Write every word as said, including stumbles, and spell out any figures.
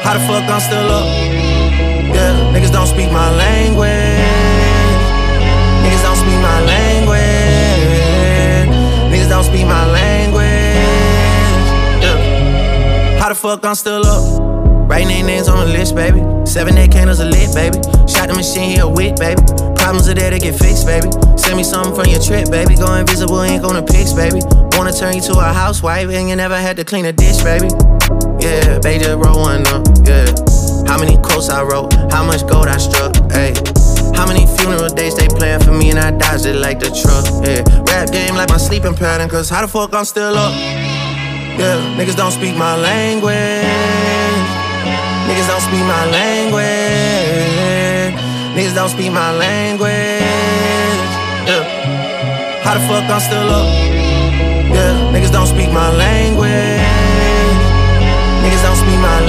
How the fuck I'm still up? Yeah, niggas don't speak my language. Niggas don't speak my language. Niggas don't speak my language. Yeah. How the fuck I'm still up? Writing their names on the list, baby. Seven eight candles are lit, baby. Shot the machine, he a wick, baby. Problems are there to get fixed, baby. Send me something from your trip, baby. Go invisible, ain't gonna pics, baby. Wanna turn you to a housewife, and you never had to clean a dish, baby. Yeah, baby, just roll one up, yeah. How many quotes I wrote, how much gold I struck, ayy. How many funeral dates they playing for me and I dodged it like the truck, yeah. Rap game like my sleeping pattern, cause how the fuck I'm still up? Yeah, niggas don't speak my language. Niggas don't speak my language. Niggas don't speak my language. Yeah. How the fuck I'm still up? Yeah, niggas don't speak my language. Niggas don't speak my language.